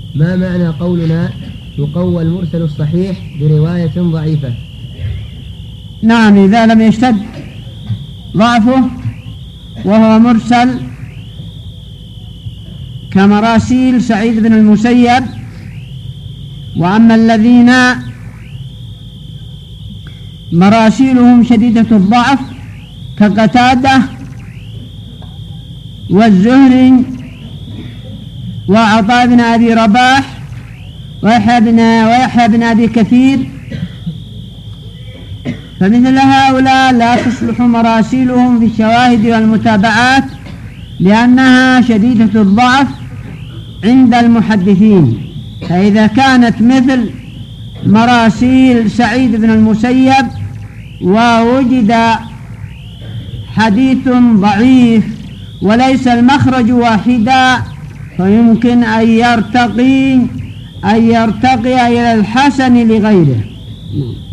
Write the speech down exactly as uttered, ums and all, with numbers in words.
ما معنى قولنا يقوى المرسل الصحيح برواية ضعيفة؟ نعم، إذا لم يشتد ضعفه وهو مرسل كمراسيل سعيد بن المسيب. وأما الذين مراسيلهم شديدة الضعف كقتادة والزهري وعطاء بن أبي رباح ويحيى بن, ويحيى بن أبي كثير، فمثل هؤلاء لا تصلح مراسيلهم في الشواهد والمتابعات لأنها شديدة الضعف عند المحدثين. فإذا كانت مثل مراسيل سعيد بن المسيب ووجد حديث ضعيف وليس المخرج واحدا فيمكن أن يرتقي أن يرتقي إلى الحسن لغيره.